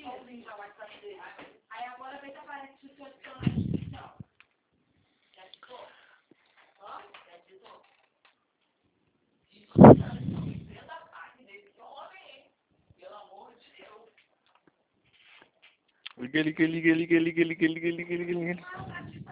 Aí agora vê se aparece o seu artificial. Já ficou? Ó, já ficou. Dentro da carne dele, que homem, pelo amor de Deus. Liga.